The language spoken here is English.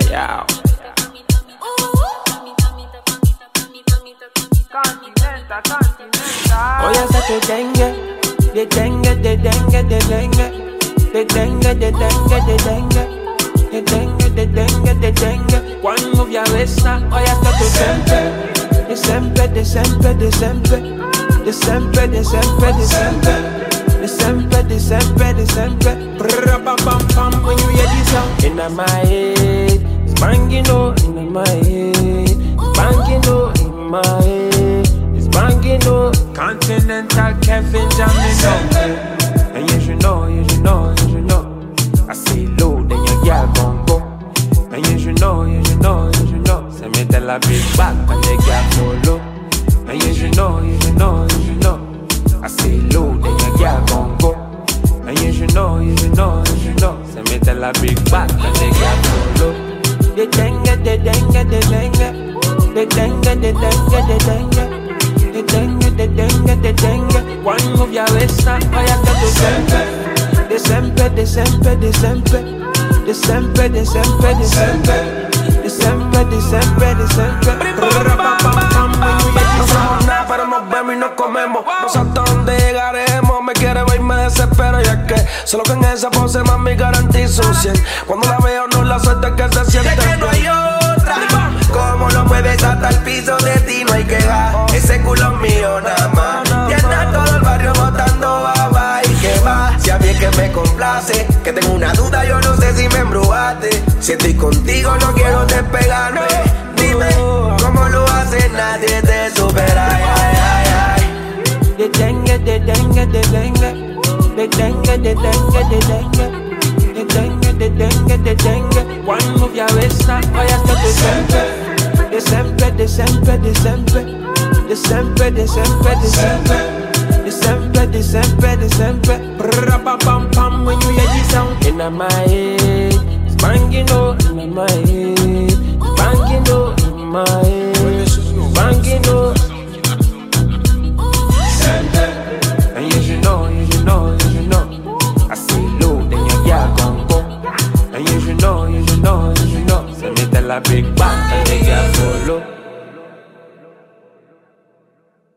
Yeah. Oh yes, I the dengue, the dengue, the dengue, the dengue, the dengue, the dengue, the dengue, the dengue, the dengue, the dengue. One move your waist now. Oh yes, I the sempre, the sempre, the sempre, the sempre, the sempre, the sempre, the sempre, the sempre, the sempre. Brrra pam pam pam when you hear this sound. In my head, it's banging oh, in my head, it's banging oh, in my head. Banging up, Continental Kevin jamming up. And you should know, you should know, you should know. I say low, then your girl gon' go. And you should know, you should know, you should know. Send me tell a big back and the girl follow. And you should know, you should know, you should know. I say low, then your girl gon' go. And you should know, you should know, you should know. Send me tell a big back and the girl follow. The dengue, the dengue, the dengue, the dengue, the dengue, the dengue. The dengue, the dengue, the dengue. One move your waist now, oh yeah, the sempre, the sempre, the sempre, the sempre, the sempre, the sempre, the sempre, the sempre, the sempre, the sempre. No somos nada, pero nos vemos y nos comemos. No sé hasta dónde llegaremos. Me quiere ver y me desespero. Y es que solo que en esa pose mami garantizo un 100. Cuando la veo no la suerte que se siente. Es que no hay otra. Como lo mueves hasta el piso, de ti no hay que bajar. Ese culo es mío nada más. Y está todo el barrio botando baba y que va. Si a mí es que me complace, que tengo una duda, yo no sé si me embrujaste. Si estoy contigo no quiero despegarme. Dime, ¿cómo lo hace? Nadie te supera. Ay, ay, ay, ay. The dengue, the dengue, the dengue, the dengue, the dengue, the dengue, the dengue, the dengue, the dengue. One move your waist now, oh yeah, the sempre, the sempre, the sempre, the sempre, the sempre, the sempre, the sempre, the sempre, the sempre, the sempre. Brrra pam pam pam when you hear this sound. In my head, it's banging oh, in my head, it's banging oh, in my head, it's banging oh. And you should know, you should know, you should know. I say low, then your girl gon' go. And you should know, you should know, you should know. Send me tell a big